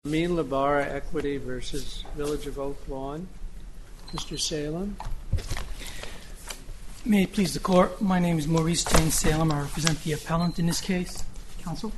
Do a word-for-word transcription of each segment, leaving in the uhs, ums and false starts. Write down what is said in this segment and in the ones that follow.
Amin Labara Equity versus Village of Oak Lawn. Mister Salem. May it please the Court, my name is Maurice Jane Salem. I represent the appellant in this case. Counsel.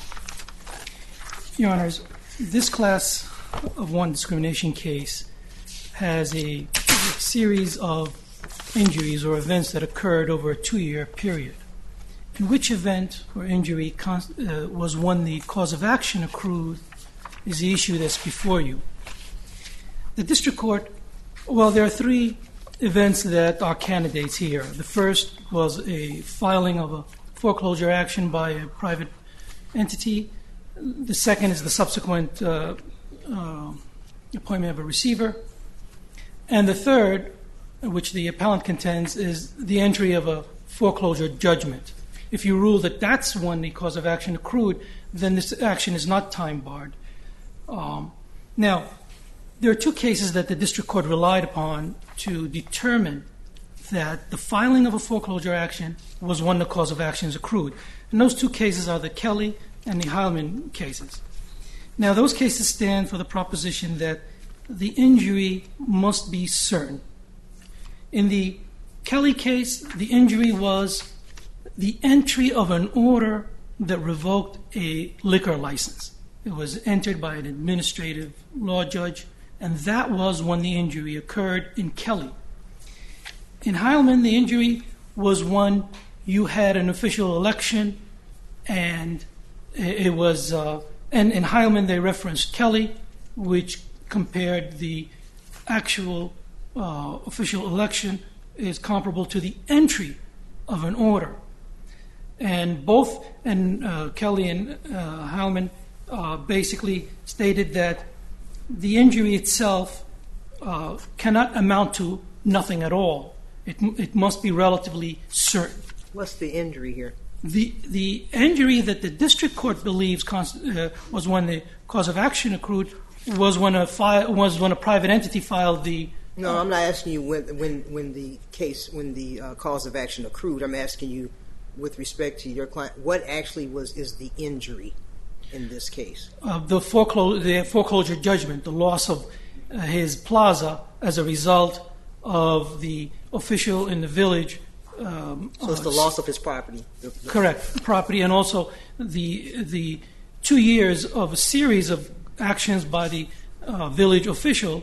Your Honors, this class of one discrimination case has a series of injuries or events that occurred over a two-year period. In which event or injury con- uh, was one the cause of action accrued is the issue that's before you. The district court, well, there are three events that are candidates here. The first was a filing of a foreclosure action by a private entity. The second is the subsequent uh, uh, appointment of a receiver. And the third, which the appellant contends, is the entry of a foreclosure judgment. If you rule that that's when the cause of action accrued, then this action is not time barred. Um, now, there are two cases that the district court relied upon to determine that the filing of a foreclosure action was when the cause of action is accrued. And those two cases are the Kelly and the Heilman cases. Now, those cases stand for the proposition that the injury must be certain. In the Kelly case, the injury was the entry of an order that revoked a liquor license. It was entered by an administrative law judge, and that was when the injury occurred in Kelly. In Heilman, the injury was when you had an official election, and it was, uh, and in Heilman they referenced Kelly, which compared the actual uh, official election is comparable to the entry of an order. And both and uh, Kelly and uh, Heilman uh, basically stated that the injury itself uh, cannot amount to nothing at all. It, it must be relatively certain. What's the injury here? The the injury that the district court believes const, uh, was when the cause of action accrued was when a fi- was when a private entity filed the. No, uh, I'm not asking you when when when the case when the uh, cause of action accrued. I'm asking you, with respect to your client, what actually was is the injury in this case? Uh, the foreclosure the foreclosure judgment, the loss of uh, his plaza as a result of the official in the village. Um, so it's the uh, loss of his property. The, the correct, property, and also the the two years of a series of actions by the uh, village official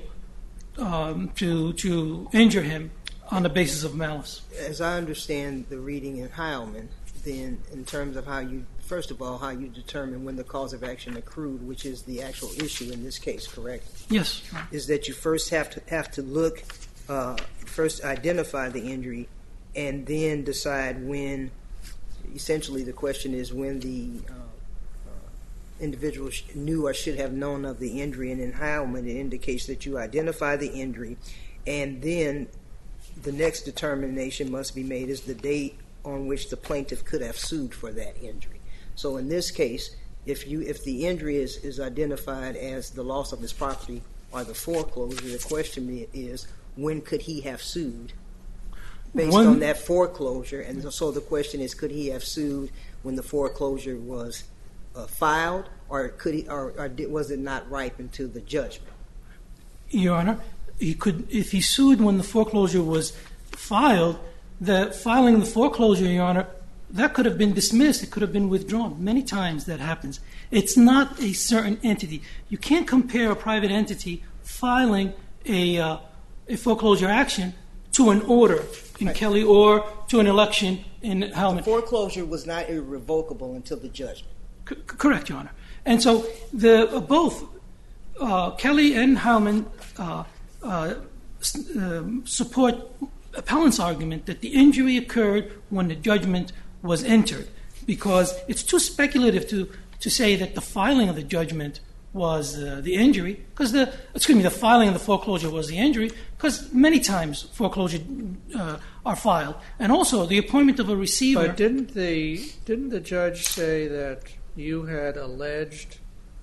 um, to to injure him on the basis of malice. As I understand the reading in Heilman, then in terms of how you, first of all, how you determine when the cause of action accrued, which is the actual issue in this case, correct? Yes. Is that you first have to have to look, uh, first identify the injury, and then decide when. Essentially, the question is when the uh, uh, individual sh- knew or should have known of the injury. And in Heilman, it indicates that you identify the injury, and then the next determination must be made is the date on which the plaintiff could have sued for that injury. So in this case, if you if the injury is, is identified as the loss of his property or the foreclosure, the question is when could he have sued based when, on that foreclosure? And so the question is, could he have sued when the foreclosure was uh, filed, or could he, or, or did, was it not ripened to the judgment? Your Honor, he could, if he sued when the foreclosure was filed, the filing the foreclosure, Your Honor, that could have been dismissed. It could have been withdrawn. Many times that happens. It's not a certain entity. You can't compare a private entity filing a uh, a foreclosure action to an order in right. Kelly or to an election in Heilman. The foreclosure was not irrevocable until the judgment. C- correct, Your Honor. And so the uh, both uh, Kelly and Heilman uh, uh, um, support appellant's argument that the injury occurred when the judgment was entered, because it's too speculative to, to say that the filing of the judgment was uh, the injury, because the excuse me, the filing of the foreclosure was the injury, because many times foreclosure uh, are filed, and also the appointment of a receiver. But didn't the didn't the judge say that you had alleged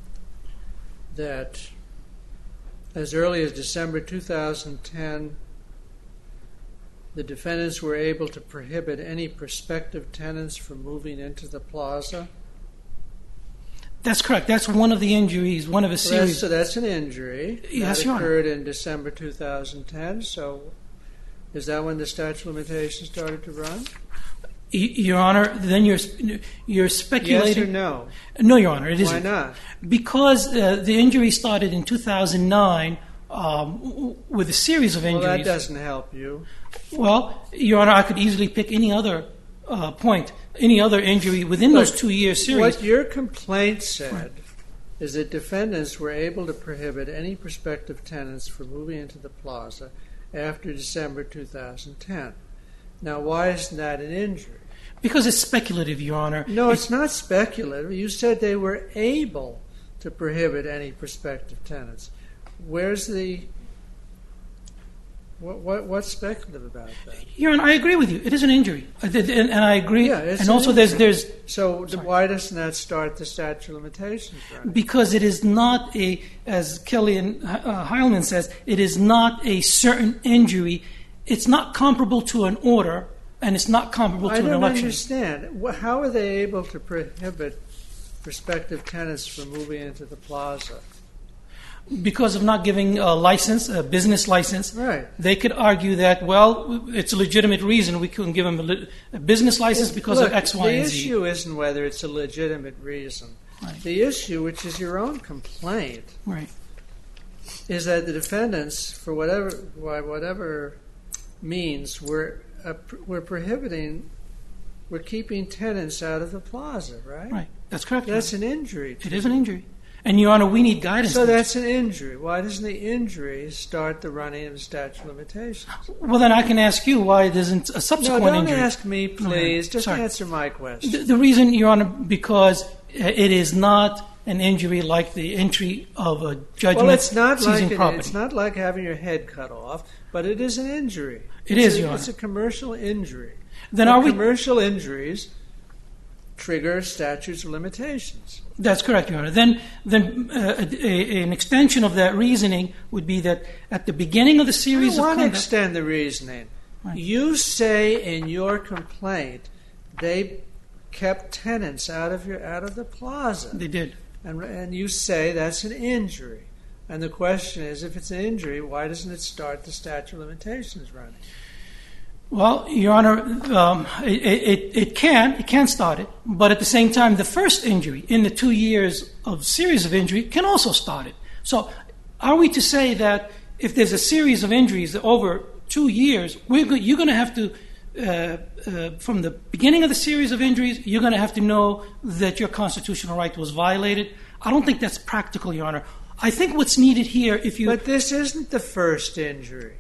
that as early as December two thousand ten, the defendants were able to prohibit any prospective tenants from moving into the plaza? That's correct. That's one of the injuries, one of a So that's, series. so that's an injury. Yes, that Your Honor. occurred in December two thousand ten. So is that when the statute of limitations started to run? Y- Your Honor, then you're you're speculating. Yes or no? No, Your Honor, it isn't. Why not? Because uh, the injury started in two thousand nine um, w- with a series of Well, injuries. that doesn't help you. Well, Your Honor, I could easily pick any other uh, point, any other injury within those Look, two-year series. What your complaint said is that defendants were able to prohibit any prospective tenants from moving into the plaza after December two thousand ten. Now, why isn't that an injury? Because it's speculative, Your Honor. No, it's not speculative. You said they were able to prohibit any prospective tenants. Where's the... What, what, what's speculative about that? Your Honor, I agree with you. It is an injury, I did- and, and I agree. Yeah, it's and an also, there's injury. there's So Sorry. why doesn't that start the statute of limitations running? because it is not a, as Kelly and uh, Heilman says, it is not a certain injury. It's not comparable to an order, and it's not comparable to I an don't election. understand. Wh- How are they able to prohibit prospective tenants from moving into the plaza? Because of not giving a license, a business license. Right. They could argue that, well, it's a legitimate reason we couldn't give them a, li- a business license because Look, of X, Y, the and Z. issue isn't whether it's a legitimate reason. Right. The issue, which is your own complaint, Right. is that the defendants, for whatever by whatever means, were uh, pr- were prohibiting, were keeping tenants out of the plaza. Right. Right. That's correct. Your That's Honor. an injury. to It is an injury. And, Your Honor, we need guidance. So on this. that's an injury. Why doesn't the injury start the running of the statute of limitations? Well, then I can ask you why it isn't a No, subsequent don't injury. ask me, please. Just Sorry. answer my question. The, the reason, Your Honor, because it is not an injury like the entry of a judgment Well, it's not seizing like it, property. it's not like having your head cut off, but it is an injury. It it's is, a, Your It's a Honor. commercial injury. Then And are we? commercial injuries trigger statutes of limitations. That's correct, Your Honor. Then, then uh, a, a, an extension of that reasoning would be that at the beginning of the I series don't of want to conduct, extend the reasoning. Right. You say in your complaint they kept tenants out of your out of the plaza. they did. And, and you say that's an injury. And the question is, if it's an injury, why doesn't it start the statute of limitations running? Well, Your Honor, um, it, it, it can, it can start it, but at the same time, the first injury in the two years of series of injury can also start it. So, are we to say that if there's a series of injuries over two years, we're go- you're going to have to, uh, uh, from the beginning of the series of injuries, you're going to have to know that your constitutional right was violated? I don't think that's practical, Your Honor. I think what's needed here, if you But this isn't the first injury.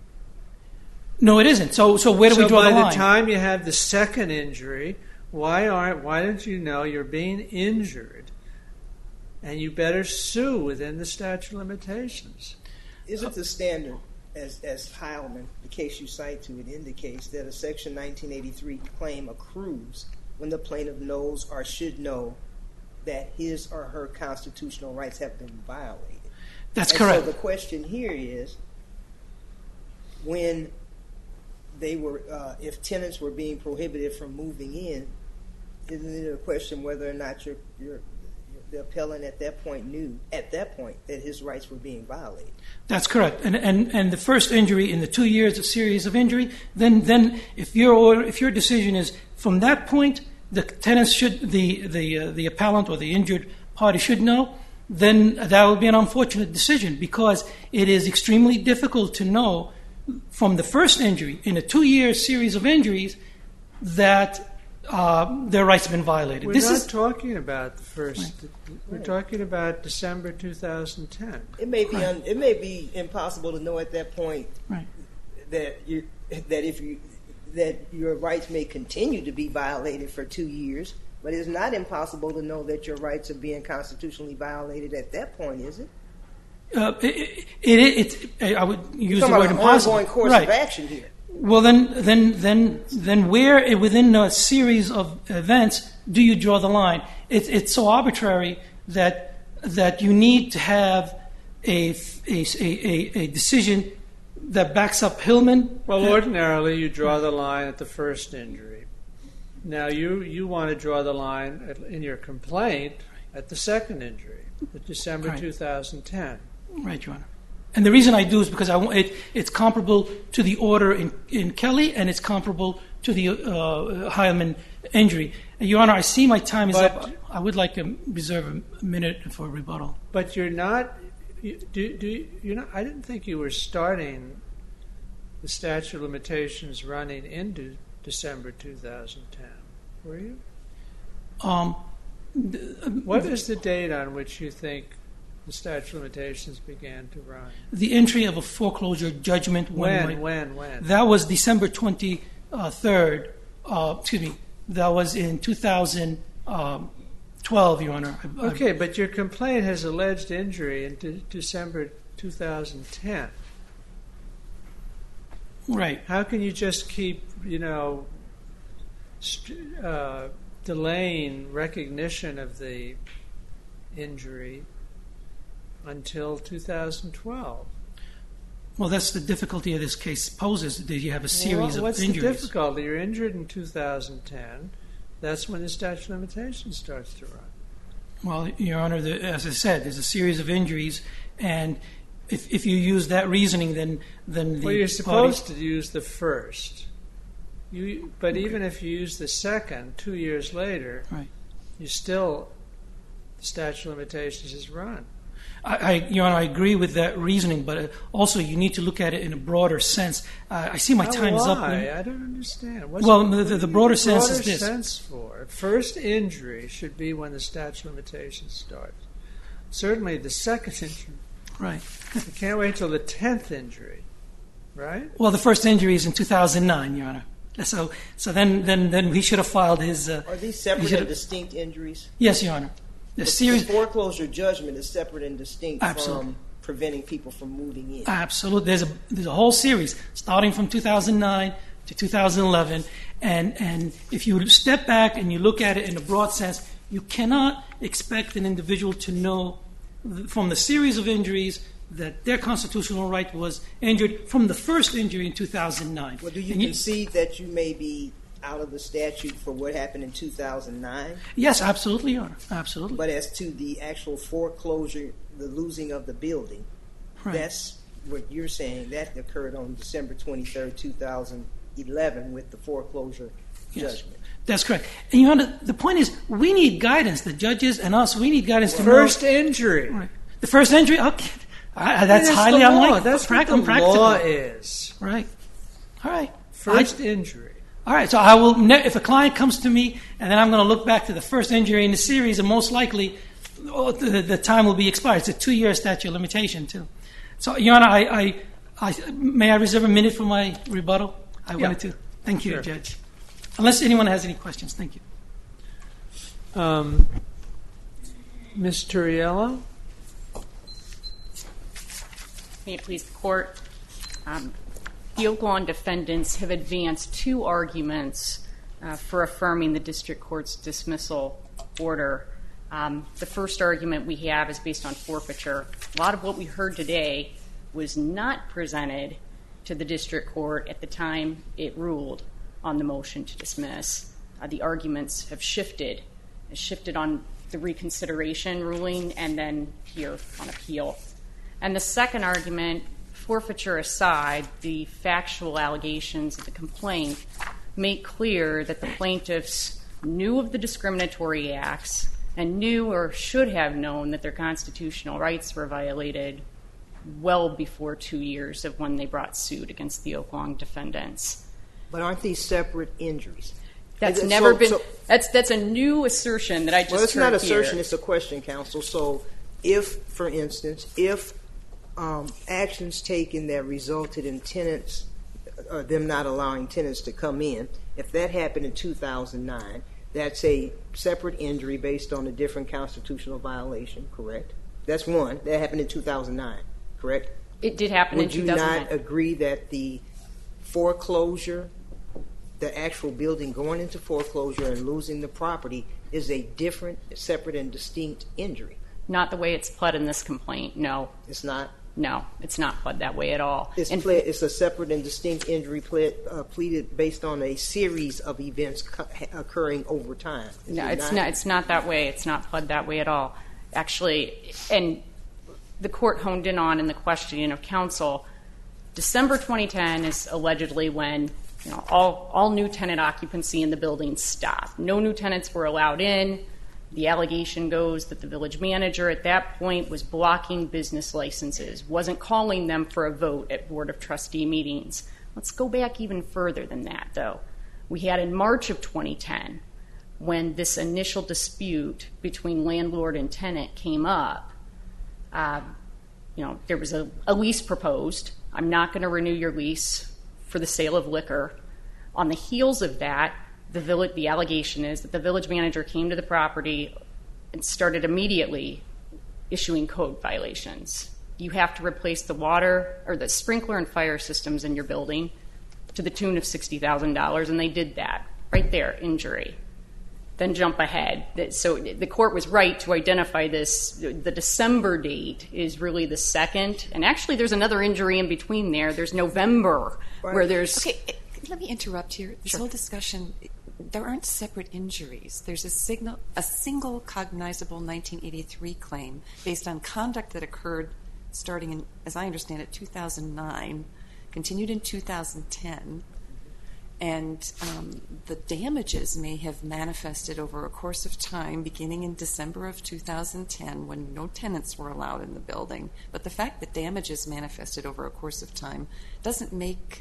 no, it isn't. So, so where do so we draw by the line? the time you have the second injury, why aren't why don't you know you're being injured, and you better sue within the statute of limitations? Isn't the standard, as as Heilman, the case you cite to it indicates, that a Section nineteen eighty-three claim accrues when the plaintiff knows or should know that his or her constitutional rights have been violated? That's and correct. So the question here is, when they were, uh, if tenants were being prohibited from moving in, isn't it a question whether or not your your the appellant at that point knew at that point that his rights were being violated? That's correct. And, and and the first injury in the two years of series of injury, then then if your order, if your decision is from that point, the tenants should the the uh, the appellant or the injured party should know, then that would be an unfortunate decision because it is extremely difficult to know from the first injury in a two-year series of injuries that uh, their rights have been violated. We're this not is talking about the first. Right. We're Right. talking about December two thousand ten. It may be un, it may be impossible to know at that point right. that you that if you that your rights may continue to be violated for two years, but it's not impossible to know that your rights are being constitutionally violated at that point, is it? Uh, it, it, it, it, I would use You're the talking word about an impossible. ongoing course right. of action here. Well, then, then, then, then, where within a series of events do you draw the line? It's it's so arbitrary that that you need to have a a, a, a decision that backs up Hillman. Well, ordinarily you draw the line at the first injury. Now you you want to draw the line at, in your complaint at the second injury, the December Right. two thousand ten. Right, Your Honor. And the reason I do is because I want, it, it's comparable to the order in, in Kelly, and it's comparable to the uh, Heilman injury. And Your Honor, I see my time is But- up. I would like to reserve a minute for rebuttal. But you're not. You, do do you know? I didn't think you were starting the statute of limitations running into December two thousand ten. Were you? Um, What is the date on which you think the statute of limitations began to run? the entry of a foreclosure judgment. When? my- When? When? That was December twenty-third. Uh, excuse me. That was in two thousand twelve, Your Honor. I- I- Okay, but your complaint has alleged injury in de- December two thousand ten. Right. How can you just keep, you know, st- uh, delaying recognition of the injury until two thousand twelve? Well, that's the difficulty of this case poses, that you have a series Well, what's of injuries. the difficulty? You're injured in two thousand ten. That's when the statute of limitations starts to run. Well, Your Honor, the, as I said, there's a series of injuries, and if, if you use that reasoning, then then the Well, you're parties- supposed to use the first. You, but even if you use the second, two years later, Right. you still, the statute of limitations is run. I, I, Your Honor, I agree with that reasoning, but uh, also you need to look at it in a broader sense. Uh, I see my Now, time is up. why? I don't understand. What's Well, the, the- the- the broader sense is broader this. sense for first injury should be when the statute of limitations starts. Certainly, the second injury. Right. You can't wait until the tenth injury, right? Well, the first injury is in two thousand nine, Your Honor. So, so then, then, then he should have filed his. Uh, Are these he separate should and have- distinct injuries? Yes, Your Honor. The The series. foreclosure judgment is separate and distinct Absolutely. from preventing people from moving in. Absolutely. There's a there's a whole series starting from two thousand nine to two thousand eleven, and and if you step back and you look at it in a broad sense, you cannot expect an individual to know th- from the series of injuries that their constitutional right was injured from the first injury in two thousand nine. Well, do you And concede that you may be out of the statute for what happened in two thousand nine? Yes, absolutely, Your Honor. Absolutely. But as to the actual foreclosure, the losing of the building, Right. that's what you're saying. That occurred on December twenty-third, two thousand eleven with the foreclosure Yes. judgment. That's correct. And Your Honor, the point is, we need guidance. The judges and us, we need guidance to know. First injury. Right. The first injury, okay, I, that's That's highly the law. unlikely. That's Prac- what the practical. law is. Right. All right. First I- injury. all right. So I will. Ne- if a client comes to me, and then I'm going to look back to the first injury in the series, and most likely, oh, the, the time will be expired. It's a two-year statute of limitation too. So, Your Honor, I, I, I may I reserve a minute for my rebuttal? I Yeah. wanted to. Thank you, Sure. Judge. Unless anyone has any questions, thank you. Um, Miz Turiello? May it please the court. Um, the Oaklawn defendants have advanced two arguments uh, for affirming the district court's dismissal order. Um, the first argument we have is based on forfeiture. A lot of what we heard today was not presented to the district court at the time it ruled on the motion to dismiss. Uh, the arguments have shifted, have shifted on the reconsideration ruling and then here on appeal. And the second argument, forfeiture aside, the factual allegations of the complaint make clear that the plaintiffs knew of the discriminatory acts and knew or should have known that their constitutional rights were violated well before two years of when they brought suit against the Oaklawn defendants. But aren't these separate injuries? That's So- never so- been. so- that's that's a new assertion that I just Well, it's heard not here. assertion, it's a question, counsel. So if, for instance, if um, actions taken that resulted in tenants, uh, them not allowing tenants to come in, if that happened in two thousand nine, that's a separate injury based on a different constitutional violation, correct? That's one. That happened in two thousand nine, correct? It did happen Would in you two thousand nine. not agree that the foreclosure, the actual building going into foreclosure and losing the property is a different, separate, and distinct injury? Not the way it's pled in this complaint, no. It's not? No, it's not pled that way at all. It's, And- pled, it's a separate and distinct injury pled, uh, pleaded based on a series of events co- occurring over time. Is No, it it's not. It's not that way. It's not pled that way at all. Actually, and the court honed in on in the questioning of counsel. December twenty ten is allegedly when you know all all new tenant occupancy in the building stopped. No new tenants were allowed in. The allegation goes that the village manager at that point was blocking business licenses, wasn't calling them for a vote at Board of Trustee meetings. Let's go back even further than that, though. We had in March of twenty ten, when this initial dispute between landlord and tenant came up, uh, you know, there was a, a lease proposed. I'm not going to renew your lease for the sale of liquor. On the heels of that, the village, the allegation is that the village manager came to the property and started immediately issuing code violations. You have to replace the water or the sprinkler and fire systems in your building to the tune of sixty thousand dollars, and they did that right there, injury. Then jump ahead. So the court was right to identify this. The December date is really the second, and actually there's another injury in between there. There's November, Right. where there's... Okay, let me interrupt here. This Sure. whole discussion, there aren't separate injuries. There's a signal, a single cognizable nineteen eighty-three claim based on conduct that occurred starting in, as I understand it, two thousand nine, continued in two thousand ten, and um, the damages may have manifested over a course of time beginning in December of two thousand ten when no tenants were allowed in the building. But the fact that damages manifested over a course of time doesn't make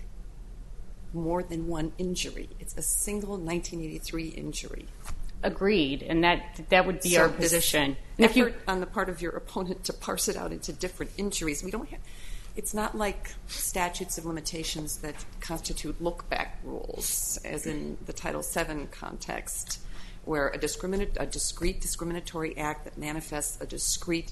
more than one injury. It's a single nineteen eighty-three injury. Agreed, and that that would be So our this position. And if you, effort on the part of your opponent to parse it out into different injuries, we don't have. It's not like statutes of limitations that constitute look-back rules, as in the Title seven context, where a, discriminat- a discrete discriminatory act that manifests a discrete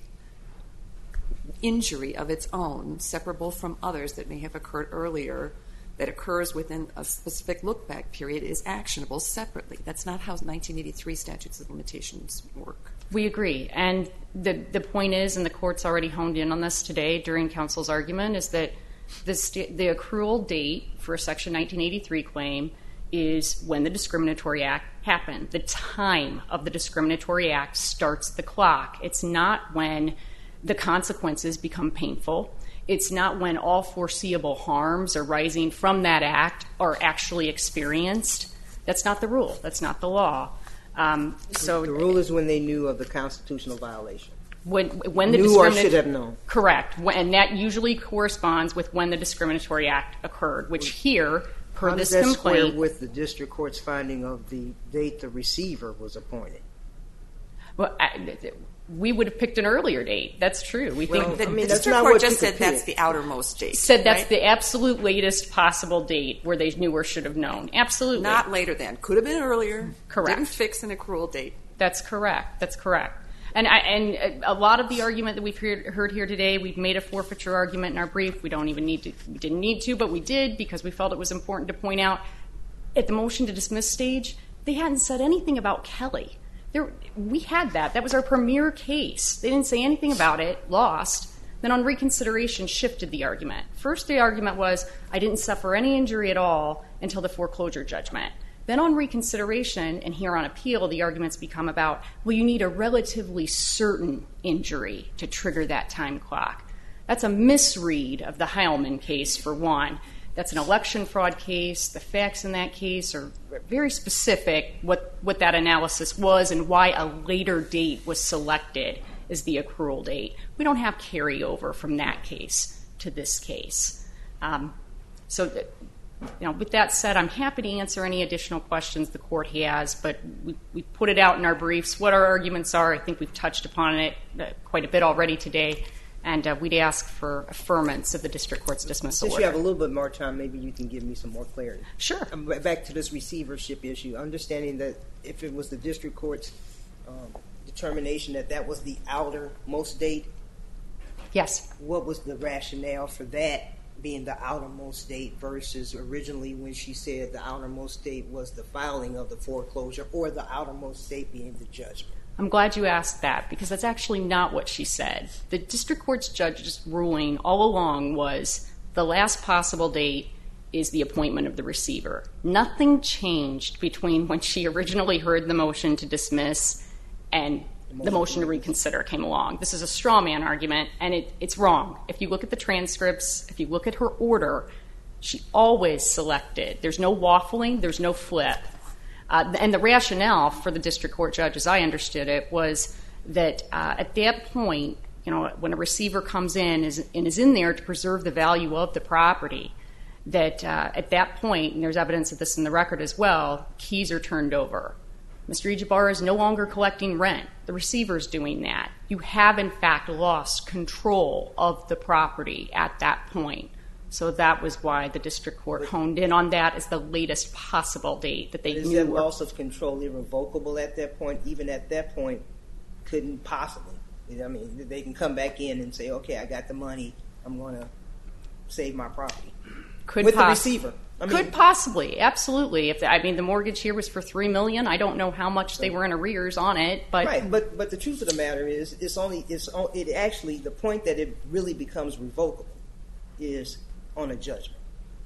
injury of its own, separable from others that may have occurred earlier, that occurs within a specific look-back period, is actionable separately. That's not how nineteen eighty-three statutes of limitations work. we agree, and the the point is, and the court's already honed in on this today during counsel's argument, is that the st- the accrual date for a Section nineteen eighty-three claim is when the discriminatory act happened. The time of the discriminatory act starts the clock. It's not when the consequences become painful. It's not when all foreseeable harms arising from that act are actually experienced. That's not the rule. That's not the law. Um, so the rule is when they knew of the constitutional violation. when when the Knew or discriminat- should have known. Correct, and that usually corresponds with when the discriminatory act occurred, which here, per How this does that square complaint, with the district court's finding of the date the receiver was appointed? well, I, we would have picked an earlier date. That's true. We Well, think The, I mean, the that's district not court what just you could said that's pick. the outermost date. said that's right? the absolute latest possible date where they knew or should have known. Absolutely. Not later than. Could have been earlier. Correct. Didn't fix an accrual date. That's correct. That's correct. And I, and a lot of the argument that we've heard, heard here today, we've made a forfeiture argument in our brief. We don't even need to. We didn't need to, but we did because we felt it was important to point out at the motion to dismiss stage, they hadn't said anything about Kelly. There, we had that. That was our premier case. They didn't say anything about it. Lost. Then on reconsideration, shifted the argument. First, the argument was I didn't suffer any injury at all until the foreclosure judgment. Then on reconsideration, and here on appeal, the arguments become about, well, you need a relatively certain injury to trigger that time clock. That's a misread of the Heilman case, for one. That's an election fraud case. The facts in that case are very specific, what, what that analysis was and why a later date was selected as the accrual date. We don't have carryover from that case to this case. Um, so... Th- You know, with that said, I'm happy to answer any additional questions the court has, but we, we put it out in our briefs what our arguments are. I think we've touched upon it uh, quite a bit already today, and uh, we'd ask for affirmance of the district court's dismissal Since order. you have a little bit more time, maybe you can give me some more clarity. Sure. Um, Back to this receivership issue, understanding that if it was the district court's um, determination that that was the outermost date, Yes. what was the rationale for that being the outermost date versus originally when she said the outermost date was the filing of the foreclosure or the outermost date being the judgment? I'm glad you asked that, because that's actually not what she said. The district court's judge's ruling all along was the last possible date is the appointment of the receiver. Nothing changed between when she originally heard the motion to dismiss and the motion to reconsider came along. This is a straw man argument, and it, it's wrong. If you look at the transcripts, if you look at her order, she always selected. There's no waffling, there's no flip. Uh, and the rationale for the district court judge, as I understood it, was that uh, at that point, you know, when a receiver comes in is, and is in there to preserve the value of the property, that uh, at that point, and there's evidence of this in the record as well, keys are turned over. Mister Ibarra is no longer collecting rent. The receiver's doing that. You have, in fact, lost control of the property at that point. So that was why the district court honed in on that as the latest possible date that they is knew. Is that loss of control irrevocable at that point? Even at that point, couldn't possibly. I mean, they can come back in and say, okay, I got the money. I'm going to save my property. Could With poss- the receiver. I mean, Could possibly, absolutely. If the, I mean, the mortgage here was for three million dollars. I don't know how much they were in arrears on it, but right. But but the truth of the matter is, it's only it's it actually the point that it really becomes revocable is on a judgment.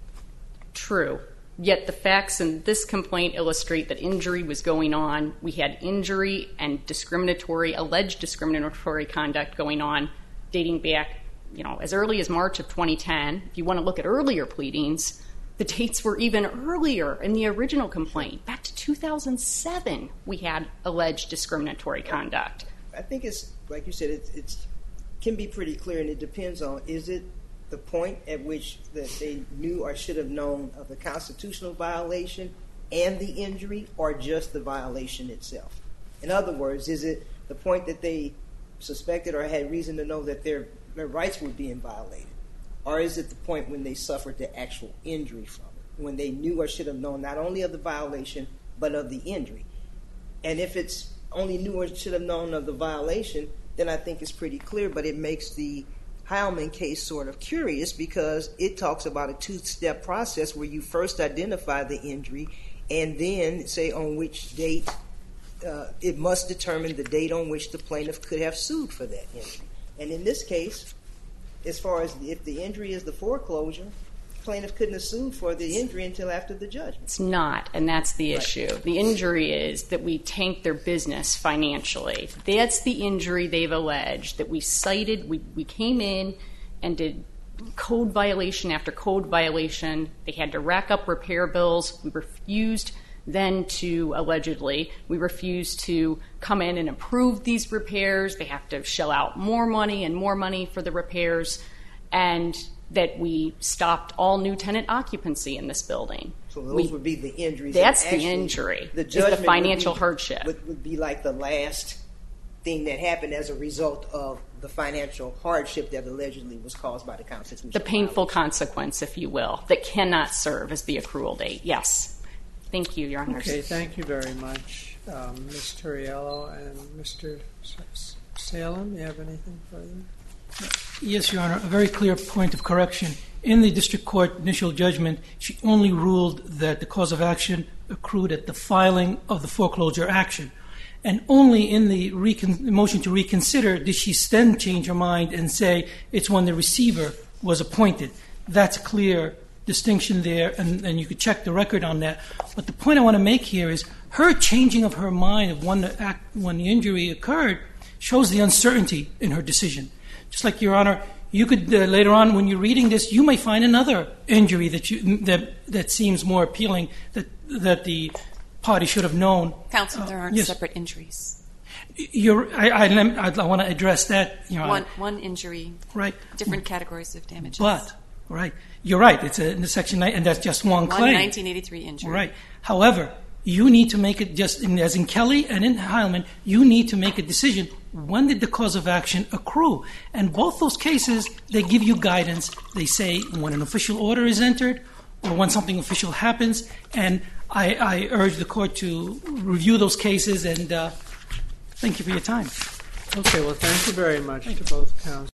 True. Yet the facts in this complaint illustrate that injury was going on. We had injury and discriminatory, alleged discriminatory conduct going on, dating back, you know, as early as March of twenty ten. If you want to look at earlier pleadings, the dates were even earlier in the original complaint. Back to two thousand seven, we had alleged discriminatory conduct. I think it's, like you said, it it's, can be pretty clear, and it depends on, is it the point at which that they knew or should have known of the constitutional violation and the injury, or just the violation itself? In other words, is it the point that they suspected or had reason to know that their, their rights were being violated? Or is it the point when they suffered the actual injury from it, when they knew or should have known not only of the violation, but of the injury? And if it's only knew or should have known of the violation, then I think it's pretty clear, but it makes the Heilman case sort of curious, because it talks about a two-step process where you first identify the injury and then say on which date uh, it must determine the date on which the plaintiff could have sued for that injury. And in this case, as far as if the injury is the foreclosure, the plaintiff couldn't have sued for the injury until after the judgment. It's not, and that's the Right. issue. The injury is that we tanked their business financially. That's the injury they've alleged, that we cited, we, we came in and did code violation after code violation. They had to rack up repair bills. We refused then to, allegedly, we refused to come in and approve these repairs. They have to shell out more money and more money for the repairs, and that we stopped all new tenant occupancy in this building. So those We- would be the injuries. That's and the actually, injury, The is the judgment would financial be- hardship. Would, would be like the last thing that happened as a result of the financial hardship that allegedly was caused by the constitutional The painful violation. consequence, if you will, that cannot serve as the accrual date. Yes. Thank you, Your Honors. Okay, thank you very much, um, Miz Turiello and Mister S- Salem. You have anything further? Yes, Your Honor. A very clear point of correction. In the district court initial judgment, she only ruled that the cause of action accrued at the filing of the foreclosure action. And only in the recon- motion to reconsider did she then change her mind and say it's when the receiver was appointed. That's a clear distinction there, and, and you could check the record on that. But the point I want to make here is her changing of her mind of when the, act, when the injury occurred shows the uncertainty in her decision. Just like, Your Honor, you could uh, later on, when you're reading this, you may find another injury that you that that seems more appealing, that that the party should have known. Counsel, there aren't Uh, yes. separate injuries. You're, I, I, I, I want to address that, Your Honor. One, one injury, Right. different categories of damages. But, right, you're right. It's a, in the section nine, and that's just one, one claim. nineteen eighty-three injury. Right. However, you need to make it just in, as in Kelly and in Heilman, you need to make a decision. When did the cause of action accrue? And both those cases, they give you guidance. They say when an official order is entered or when something official happens. And I, I urge the court to review those cases, and uh, thank you for your time. Okay, well, thank you very much to both counsels.